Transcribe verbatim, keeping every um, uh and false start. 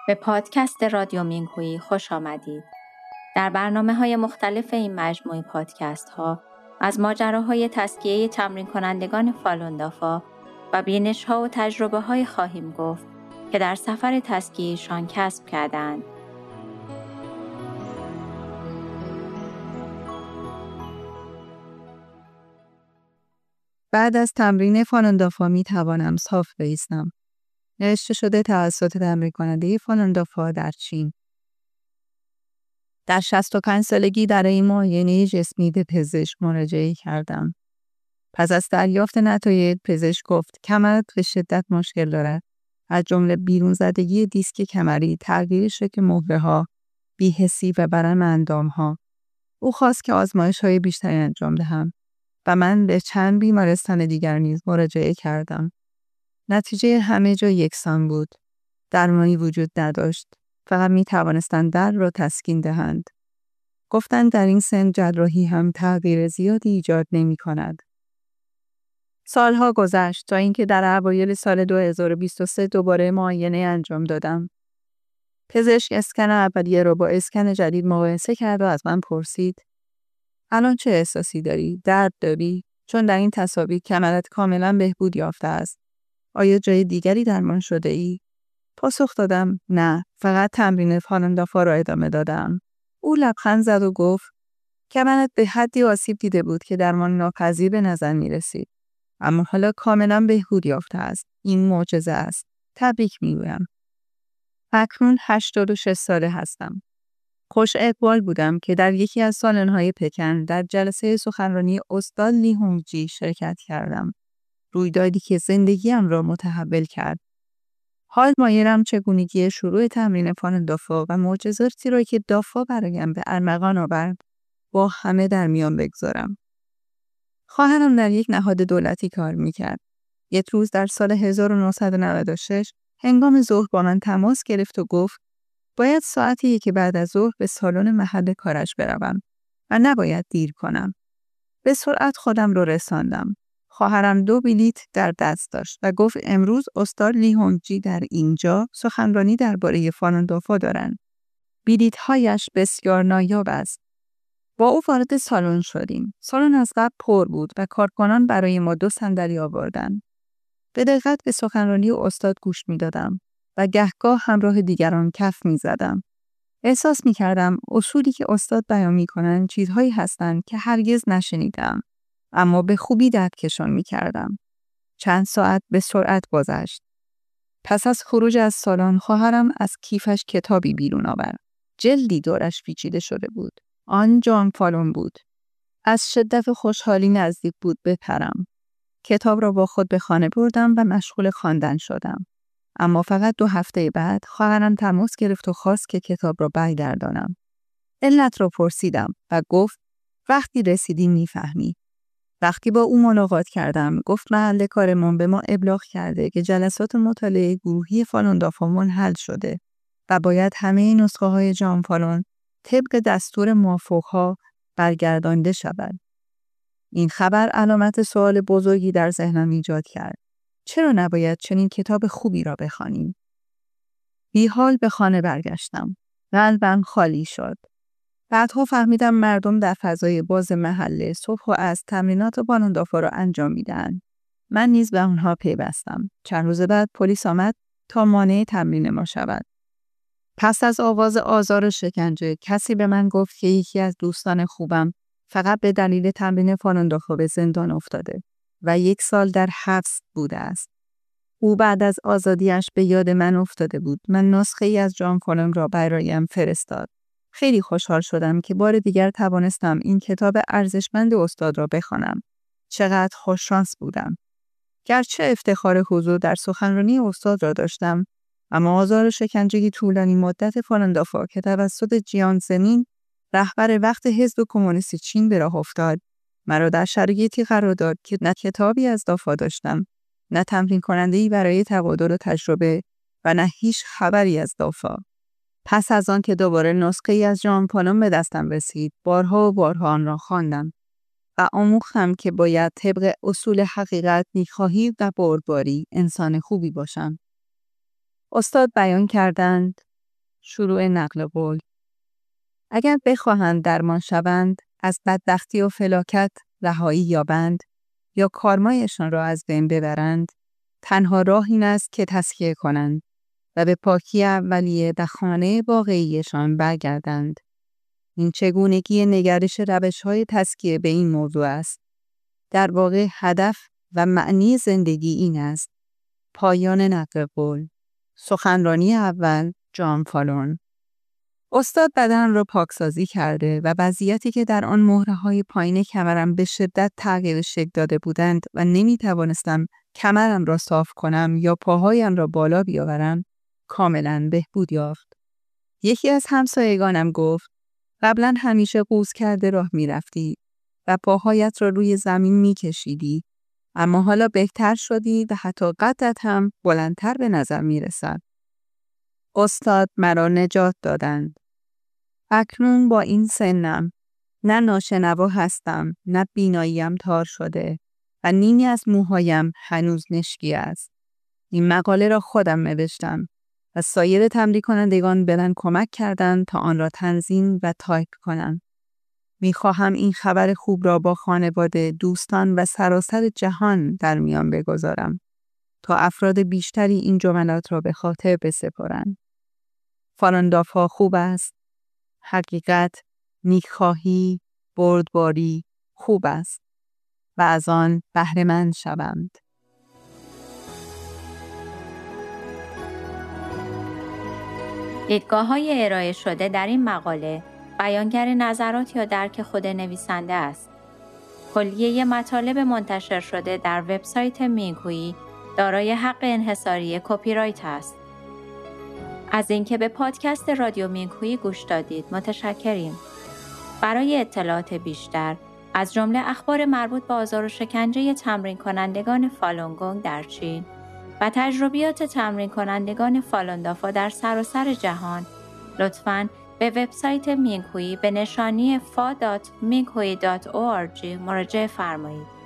به پادکست رادیو مینگهویی خوش آمدید. در برنامه‌های مختلف این مجموعه پادکست ها از ماجراهای تزکیه تمرین کنندگان فالون دافا و بینش‌ها و تجربه‌های خواهیم گفت که در سفر تزکیه‌شان کسب کردند. بعد از تمرین فالون دافا می توانم صاف بایستم. نوشته شده توسط تمرین کننده فالون دافا در چین. در شصت و پنج سالگی در این معاینه جسمی به پزشک مراجعه کردم. پس از دریافت نتایج پزشک گفت کمرت به شدت مشکل دارد. از جمله بیرون زدگی دیسک کمری، تغییر شکل مهره‌ها، بی‌حسی و برم اندام‌ها. او خواست که آزمایش‌های بیشتری انجام دهم و من به چند بیمارستان دیگر نیز مراجعه کردم. نتیجه همه جا یکسان بود. درمانی وجود نداشت. فقط می توانستند درد را تسکین دهند. گفتند در این سن جراحی هم تغییر زیادی ایجاد نمی کند. سالها گذشت تا اینکه در اوایل سال دو هزار و بیست و سه دوباره معاینه انجام دادم. پزشک اسکن اولیه را با اسکن جدید مقایسه کرد و از من پرسید الان چه احساسی داری؟ درد داری؟ چون در این تصاویر کمرت کاملا بهبود یافته است. آیا جای دیگری درمان شده ای؟ پاسخ دادم نه، فقط تمرین فالون دافا را ادامه دادم. او لبخند زد و گفت کمرت به حدی آسیب دیده بود که درمان ناپذیر به نظر می رسید. اما حالا کاملا بهبود یافته است. این معجزه است. تبریک می گویم. اکنون هشتاد و شش ساله هستم. خوش اقبال بودم که در یکی از سالن‌های پکن در جلسه سخنرانی استاد لی هونگ جی شرکت کردم. رویدادی که زندگیم را متحول کرد. حال مایلم چگونگی شروع تمرین فالون دافا و معجزاتی را که دافا برایم به ارمغان آورد با همه در میان بگذارم. خواهرم در یک نهاد دولتی کار میکرد. یک روز در سال هزار و نهصد و نود و شش هنگام ظهر با من تماس گرفت و گفت باید ساعتی که بعد از ظهر به سالن محل کارش بروم و نباید دیر کنم. به سرعت خودم رو رساندم. خواهرم دو بلیت در دست داشت و گفت امروز استاد لی هونگ جی در اینجا سخنرانی درباره فالون دافا دارند. بلیت هایش بسیار نایاب است. با او وارد سالن شدیم. سالن از قبل پر بود و کارکنان برای ما دو صندلی آوردند. به دقت به سخنرانی استاد گوش می‌دادم و گهگاه همراه دیگران کف می‌زدم. احساس می‌کردم اصولی که استاد بیان می‌کنند چیزهایی هستند که هرگز نشنیدم. اما به خوبی درکشان می‌کردم. چند ساعت به سرعت گذشت. پس از خروج از سالن خواهرم از کیفش کتابی بیرون آورد. جلدی دورش پیچیده شده بود. آن جان فالون بود. از شدت خوشحالی نزدیک بود بپرم. کتاب را با خود به خانه بردم و مشغول خواندن شدم. اما فقط دو هفته بعد خواهرم تماس گرفت و خواست که کتاب را برگردانم. علت را پرسیدم و گفت وقتی رسیدی میفهمی. وقتی با او ملاقات کردم گفت محل کارمان به ما ابلاغ کرده که جلسات مطالعه گروهی فالون دافا منحل شده و باید همه نسخه های جان فالون طبق دستور موافقها برگردانده شود. این خبر علامت سوال بزرگی در ذهنم ایجاد کرد. چرا نباید چنین کتاب خوبی را بخوانیم؟ بی حال به خانه برگشتم. قلبم خالی شد. بعدها فهمیدم مردم در فضای باز محله صبح و از تمرینات فالون دافا را انجام میدهند. من نیز به آنها پیوستم. چند روز بعد پلیس آمد تا مانع تمرین ما شود. پس از آغاز آزار و شکنجه کسی به من گفت که یکی از دوستان خوبم فقط به دلیل تمرین فالون دافا به زندان افتاده و یک سال در حبس بوده است. او بعد از آزادیش به یاد من افتاده بود. من نسخه ای از جان فالون را برایم فرستاد. خیلی خوشحال شدم که بار دیگر توانستم این کتاب ارزشمند استاد را بخوانم. چقدر خوششانس بودم. گرچه افتخار حضور در سخنرانی استاد را داشتم، اما آزار و شکنجه طولانی مدت فالون دافا که توسط جیانگ زمین رهبر وقت حزب کمونیست چین به راه افتاد، مرا در شرایطی قرار داد که نه کتابی از دافا داشتم، نه تمرین کننده‌ای برای تبادل تجربه و نه هیچ خبری از دافا. پس از آن که دوباره نسخه‌ای از جان فالون به دستم رسید، بارها و بارها آن را خواندم و آموختم که باید طبق اصول حقیقت، نیکخواهی و بردباری انسان خوبی باشم. استاد بیان کردند شروع نقل قول. اگر بخواهند درمان شوند، از بدبختی و فلاکت رهایی یابند یا کارمایشان را از بین ببرند، تنها راه این است که تزکیه کنند و به پاکی اولیه و خانه واقعیشان برگردند. این چگونگی نگرش روش‌های تزکیه به این موضوع است. در واقع هدف و معنی زندگی این است. پایان نقل قول. سخنرانی اول، جان فالون. استاد بدن را پاکسازی کرده و وضعیتی که در آن مهره‌های پایین کمرم به شدت تغییر شکل داده بودند و نمی توانستم کمرم را صاف کنم یا پاهایم را بالا بیاورم، کاملا بهبود یافت. یکی از همسایگانم گفت: قبلا همیشه قوز کرده راه می رفتی و پاهایت را روی زمین می کشیدی، اما حالا بهتر شدی و حتی قدت هم بلندتر به نظر می رسد. استاد مرا نجات دادند. اکنون با این سنم نه ناشنوا هستم، نه بیناییم تار شده و نیمی از موهایم هنوز نشکی است. این مقاله را خودم نوشتم و سایر تمرین کنندگان به من کمک کردند تا آن را تنظیم و تایپ کنم. می‌خواهم این خبر خوب را با خانواده، دوستان و سراسر جهان در میان بگذارم تا افراد بیشتری این جملات را به خاطر بسپارند. فالون دافا خوب است. حقیقت، نیکخواهی، بردباری خوب است و از آن بهره‌مند شوند. دیدگاه‌های ارائه شده در این مقاله بیانگر نظرات یا درک خود نویسنده است. کلیه مطالب منتشر شده در وبسایت میگویی دارای حق انحصاری کپی رایت است. از اینکه به پادکست رادیو میگویی گوش دادید متشکریم. برای اطلاعات بیشتر از جمله اخبار مربوط به آزار و شکنجه تمرین کنندگان فالون گونگ در چین و تجربیات تمرین کنندگان فالون دافا در سراسر جهان، لطفاً به وبسایت میگویی به نشانی فا دات میگویی دات او آر جی مراجعه فرمایید.